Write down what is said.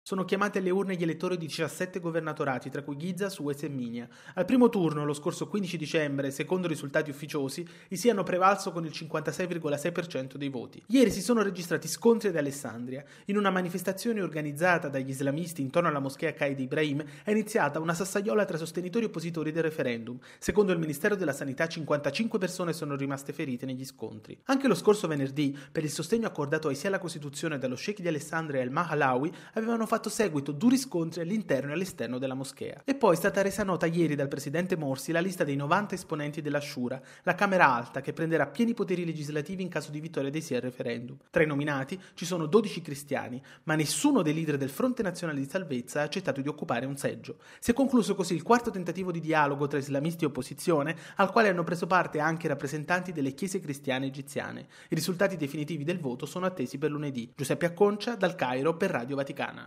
Sono chiamati alle urne gli elettori di 17 governatorati, tra cui Giza, Suez e Minia. Al primo turno, lo scorso 15 dicembre, secondo risultati ufficiosi, i sì hanno prevalso con il 56,6% dei voti. Ieri si sono registrati scontri ad Alessandria. In una manifestazione organizzata dagli islamisti intorno alla moschea Qaid Ibrahim è iniziata una sassaiola tra sostenitori e oppositori del referendum. Secondo il Ministero della Sanità, 55 persone sono rimaste ferite negli scontri. Anche lo scorso venerdì, per il sostegno accordato ai sì alla Costituzione dallo Sheikh di Alessandria e al Mahalawi, avevano fatto seguito duri scontri all'interno e all'esterno della moschea. E poi è stata resa nota ieri dal presidente Morsi la lista dei 90 esponenti della Shura, la Camera Alta che prenderà pieni poteri legislativi in caso di vittoria dei sì al referendum. Tra i nominati ci sono 12 cristiani, ma nessuno dei leader del Fronte Nazionale di Salvezza ha accettato di occupare un seggio. Si è concluso così il quarto tentativo di dialogo tra islamisti e opposizione, al quale hanno preso parte anche rappresentanti delle chiese cristiane egiziane. I risultati definitivi del voto sono attesi per lunedì. Giuseppe Acconcia, dal Cairo, per Radio Vaticana.